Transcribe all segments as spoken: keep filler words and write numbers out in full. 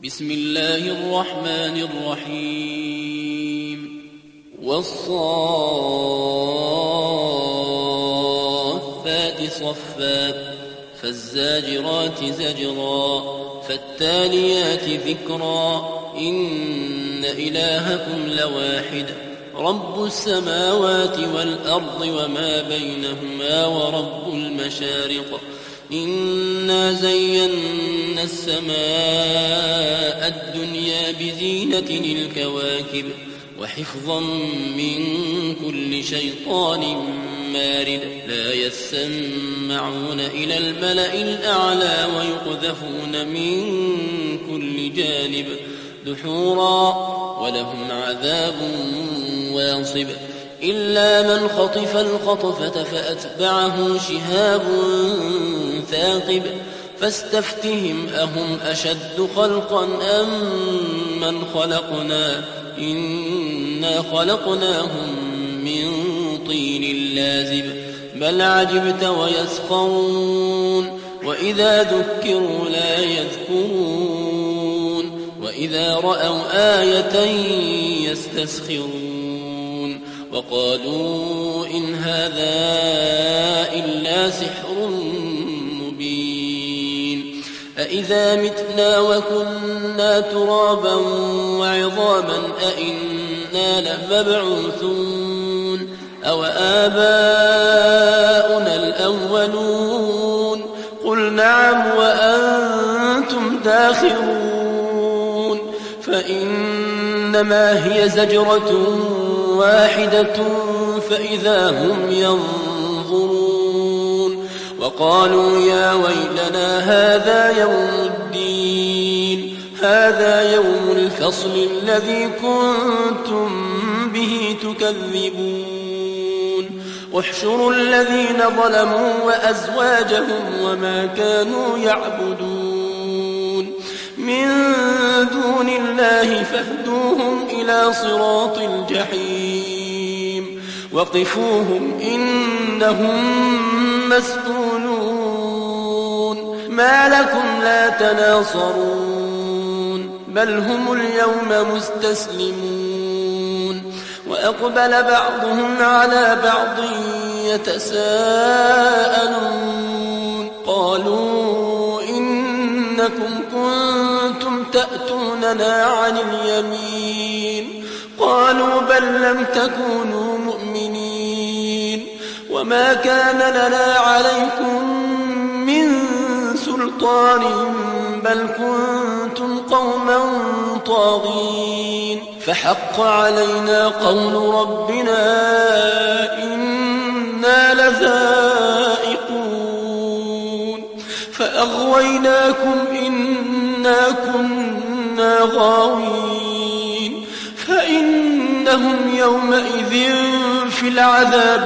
بسم الله الرحمن الرحيم والصافات صفا فالزاجرات زجرا فالتاليات ذكرا إن إلهكم لواحد رب السماوات والأرض وما بينهما ورب المشارق إنا زينا السماء الدنيا بزينة الكواكب وحفظا من كل شيطان مارد لا يسمعون إلى الملأ الأعلى ويقذفون من كل جانب دحورا ولهم عذاب واصب إلا من خطف الخطفة فأتبعه شهاب ثاقب فاستفتهم أهم أشد خلقا أم من خلقنا إنا خلقناهم من طين لازب بل عجبت ويسخرون وإذا ذكروا لا يذكرون وإذا رأوا آية يستسخرون وقالوا إن هذا إلا سحر مبين أإذا متنا وكنا ترابا وعظاما أإنا لمبعوثون أو آباؤنا الأولون قل نعم وأنتم داخرون فإنما هي زجرة واحدة فإذا هم ينظرون وقالوا يا ويلنا هذا يوم الدين هذا يوم الفصل الذي كنتم به تكذبون احشروا الذين ظلموا وأزواجهم وما كانوا يعبدون من دون الله فاهدوهم إلى صراط الجحيم وقفوهم إنهم مسئولون ما لكم لا تناصرون بل هم اليوم مستسلمون وأقبل بعضهم على بعض يتساءلون قالوا إنكم كنتم تأتوننا عن اليمين قالوا بل لم تكونوا مؤمنين وما كان لنا عليكم من سلطان بل كنتم قوما طاغين فحق علينا قول ربنا إنا لذائقون فأغويناكم إنا كنا غاوين فإنهم يومئذ في العذاب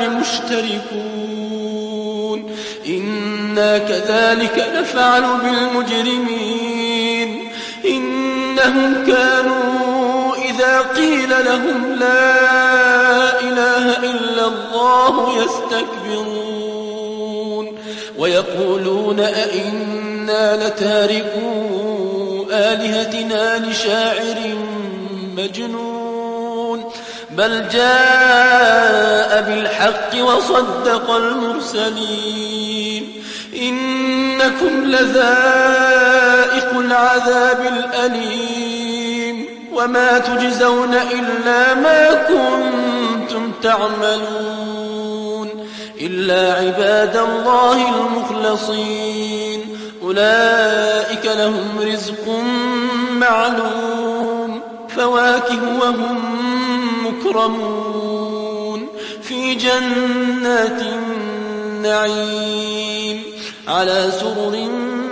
مشتركون إنا كذلك نفعل بالمجرمين إنهم كانوا إذا قيل لهم لا إله إلا الله يستكبرون ويقولون أئنا لتاركو آلهتنا لشاعر مجنون بل جاء بالحق وصدق المرسلين إنكم لذائق العذاب الأليم وما تجزون إلا ما كنتم تعملون إلا عباد الله المخلصين أولئك لهم رزق معلوم فواكه وهم مكرمون في جنات النعيم على سرر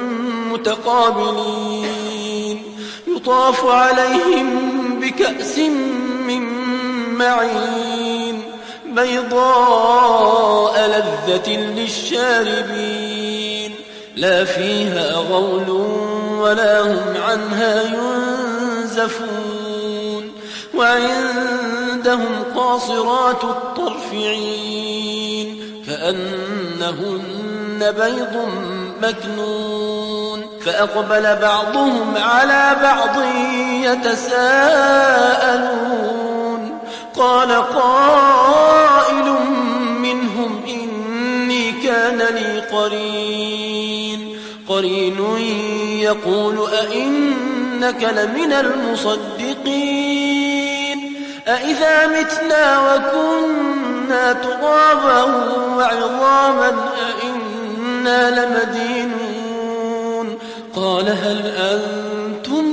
متقابلين يطاف عليهم بكأس من معين بيضاء لذة للشاربين لا فيها غول ولا هم عنها ينزفون وعندهم قاصرات الطرف عين كأنهن بيض مكنون فأقبل بعضهم على بعض يتساءلون قال قائل منهم إني كان لي قرين قرين يقول أئنك لمن المصدقين أئذا متنا وكنا ترابا وعظاما أئنا لمدينون قال هل أنتم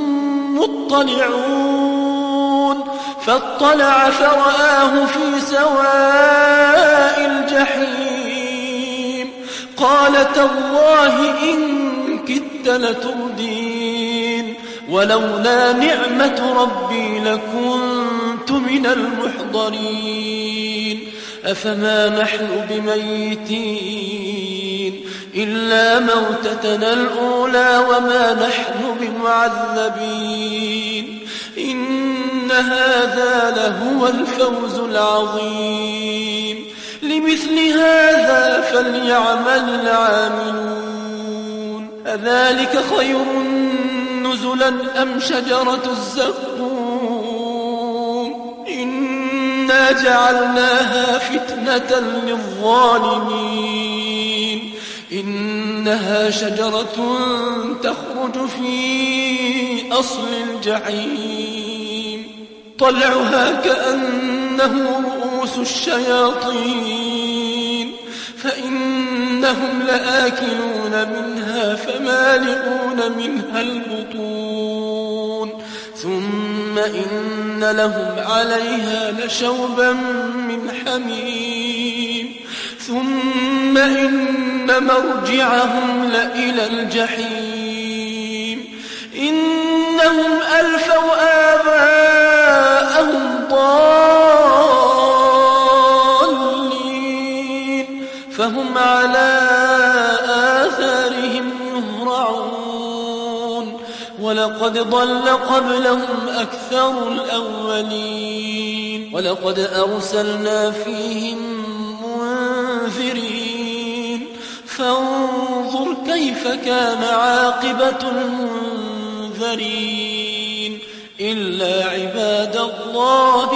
مطلعون فاطلع فرآه في سواء الجحيم قال تالله إن كدت لتردين ولولا نعمة ربي لكنت من المحضرين أفما نحن بميتين إلا موتتنا الأولى وما نحن بمعذبين إن هذا لهو الفوز العظيم لمثل هذا فليعمل العاملون أذلك خير نزلا أم شجرة الزقوم إنا جعلناها فتنة للظالمين إنها شجرة تخرج في أصل الجحيم طلعها كأنه رؤوس الشياطين فإنهم لآكلون منها فمالئون منها البطون ثم إن لهم عليها لشوبا من حميم ثم إن مرجعهم لإلى الجحيم إنهم ألفوا آباءهم ضالين فهم على آثارهم يهرعون ولقد ضل قبلهم أكثر الأولين ولقد أرسلنا فيهم منذرين فانظر كيف كان عاقبة المنذرين إلا عباد الله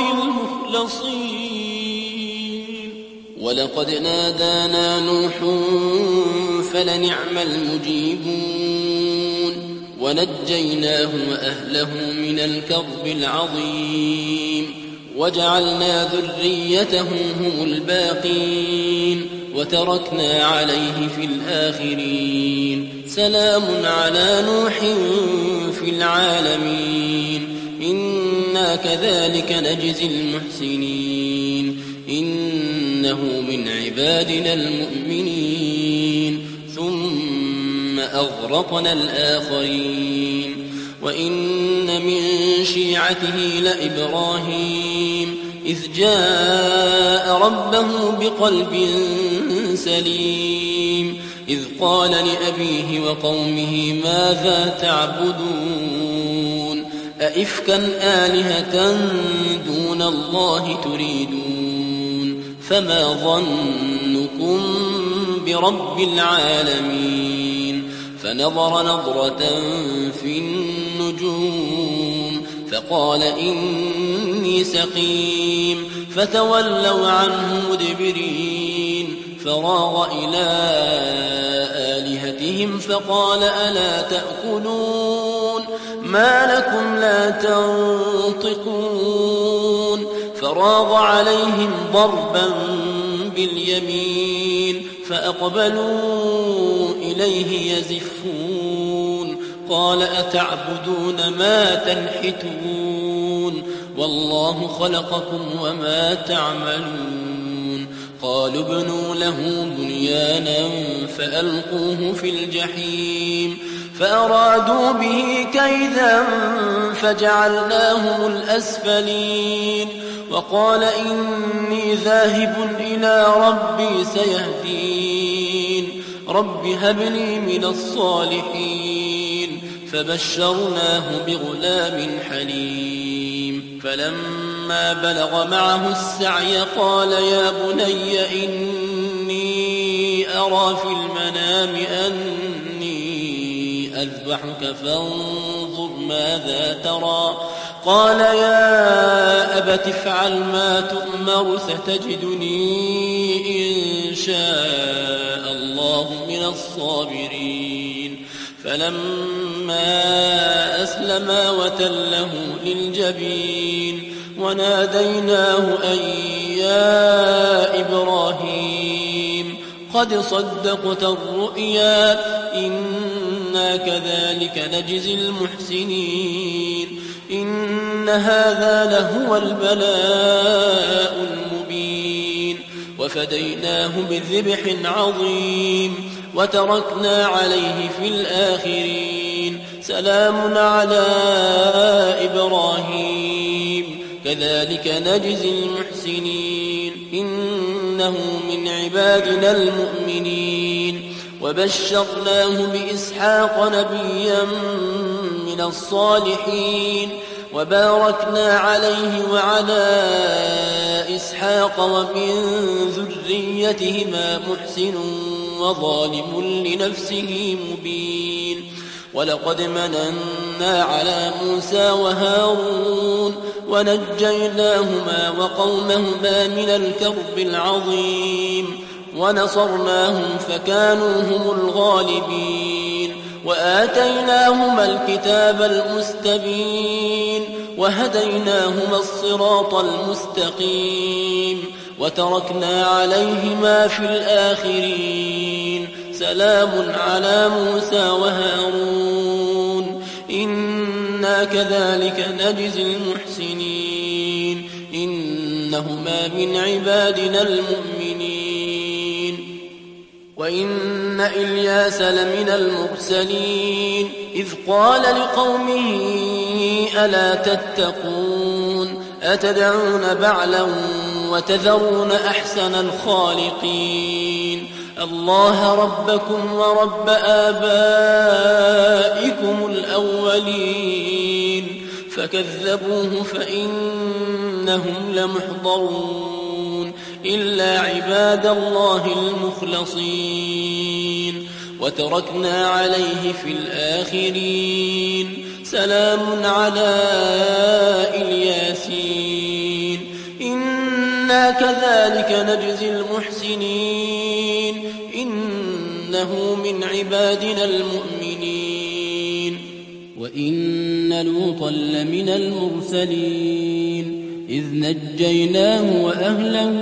المخلصين ولقد نادانا نوح فلنعم المجيبون ونجيناه وأهله من الكرب العظيم وجعلنا ذريته هم الباقين وتركنا عليه في الآخرين سلام على نوح في العالمين إنا كذلك نجزي المحسنين إنه من عبادنا المؤمنين ثم أغرقنا الآخرين وإن من شيعته لإبراهيم إذ جاء ربه بقلب سليم إذ قال لأبيه وقومه ماذا تعبدون أئفكا آلهة دون الله تريدون فما ظنكم برب العالمين فنظر نظرة في النجوم فقال إني سقيم فتولوا عنه مدبرين فراغ إلى آلهتهم فقال ألا تأكلون ما لكم لا تنطقون فراغ عليهم ضربا باليمين فأقبلوا إليه يزفون قال أتعبدون ما تنحتون والله خلقكم وما تعملون قالوا ابنوا له بنيانا فألقوه في الجحيم فأرادوا به كيدا فجعلناهم الأسفلين وقال إني ذاهب إلى ربي سيهدين رب هب لي من الصالحين فبشرناه بغلام حليم فلما بلغ معه السعي قال يا بني إني أرى في المنام أني أذبحك فانظر ماذا ترى قال يا أبت افعل ما تؤمر ستجدني إن شاء الله من الصابرين فلما أسلما وتله للجبين وناديناه أن يا إبراهيم قد صدقت الرؤيا إنا كذلك نجزي المحسنين إن هذا لهو البلاء المبين وفديناه بذبح عظيم وتركنا عليه في الآخرين سلام على إبراهيم كذلك نجزي المحسنين إنه من عبادنا المؤمنين وبشرناه بإسحاق نبيا من الصالحين وباركنا عليه وعلى إسحاق ومن ذريتهما محسن وظالم لنفسه مبين ولقد مننا على موسى وهارون ونجيناهما وقومهما من الكرب العظيم ونصرناهم فكانوا هم الغالبين وآتيناهما الكتاب المستبين وهديناهما الصراط المستقيم وتركنا عليهما في الآخرين سلام على موسى وهارون إنا كذلك نجزي المحسنين إنهما من عبادنا المؤمنين وإن إلياس لمن المرسلين إذ قال لقومه ألا تتقون أتدعون بعلا وتذرون أحسن الخالقين الله ربكم ورب آبائكم الأولين فكذبوه فإنهم لمحضرون إلا عباد الله المخلصين وتركنا عليه في الآخرين سلام على الياسين إنا كذلك نجزي المحسنين إنه من عبادنا المؤمنين وإن لوطا لمن المرسلين إذ نجيناه وأهله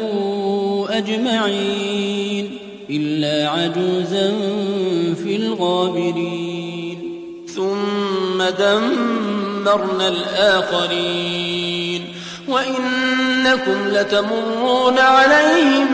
أجمعين إلا عجوزا في الغابرين ثم دمرنا الآخرين وإنكم لتمرون عليهم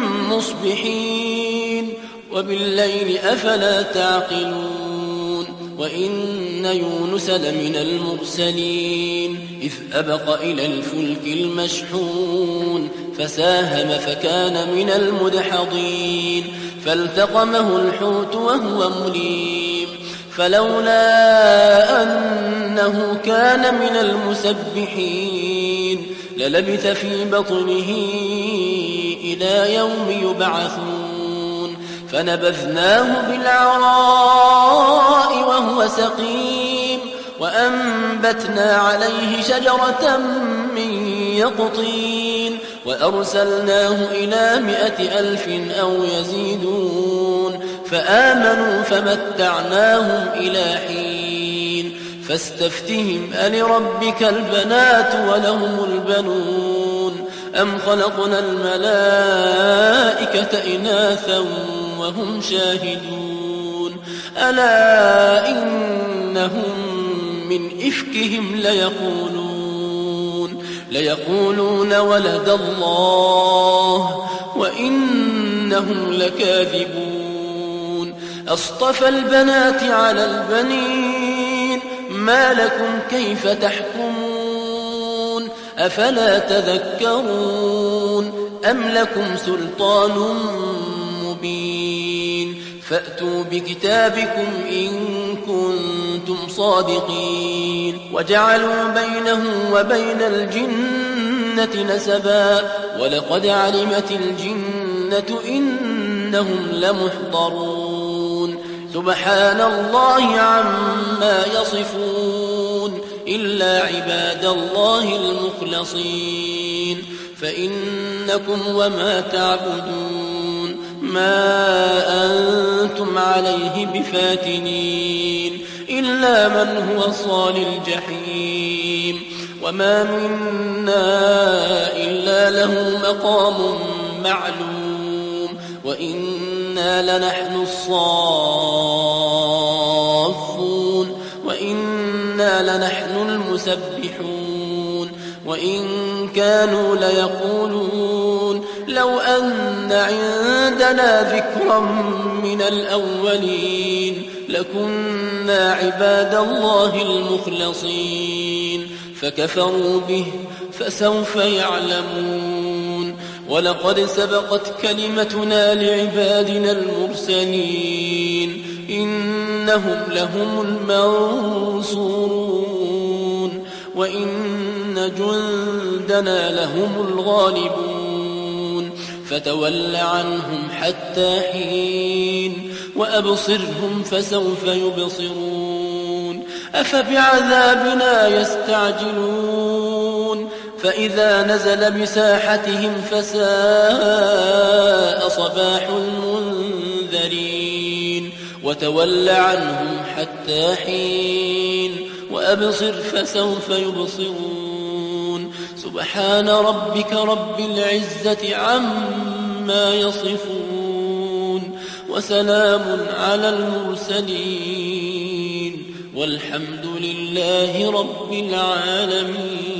مصبحين وبالليل أفلا تعقلون وإن يونس لمن المرسلين إذ أبق إلى الفلك المشحون فساهم فكان من المدحضين فالتقمه الحوت وهو مليم فلولا أنه كان من المسبحين للبث في بطنه إلى يوم يبعثون فنبذناه بالعراء وهو سقيم وأنبتنا عليه شجرة من يقطين وأرسلناه إلى مائة ألف أو يزيدون فآمنوا فمتعناهم إلى حين فاستفتهم ألربك البنات ولهم البنون أم خلقنا الملائكة إناثا وهم شاهدون ألا إنهم من إفكهم ليقولون ليقولون ولد الله وإنهم لكاذبون أصطفى البنات على البنين ما لكم كيف تحكمون أفلا تذكرون أم لكم سلطان مبين فأتوا بكتابكم إن كنتم صادقين وجعلوا بينه وبين الجنة نسبا ولقد علمت الجنة إنهم لمحضرون سبحان الله عما يصفون إلا عباد الله المخلصين فإنكم وما تعبدون ما أنتم عليه بفاتنين إلا من هو صال الجحيم وما منا إلا له مقام معلوم وإنا لنحن الصافون وإنا لنحن المسبحون وإن كانوا ليقولون لو أن عندنا ذكرا من الأولين لكنا عباد الله المخلصين فكفروا به فسوف يعلمون ولقد سبقت كلمتنا لعبادنا المرسلين إنهم لهم المنصورون وإن جندنا لهم الغالبون فتول عنهم حتى حين وأبصرهم فسوف يبصرون أفبعذابنا يستعجلون فإذا نزل بساحتهم فساء صباح المنذرين وتول عنهم حتى حين وأبصر فسوف يبصرون سبحان ربك رب العزة عما يصفون وسلام على المرسلين والحمد لله رب العالمين.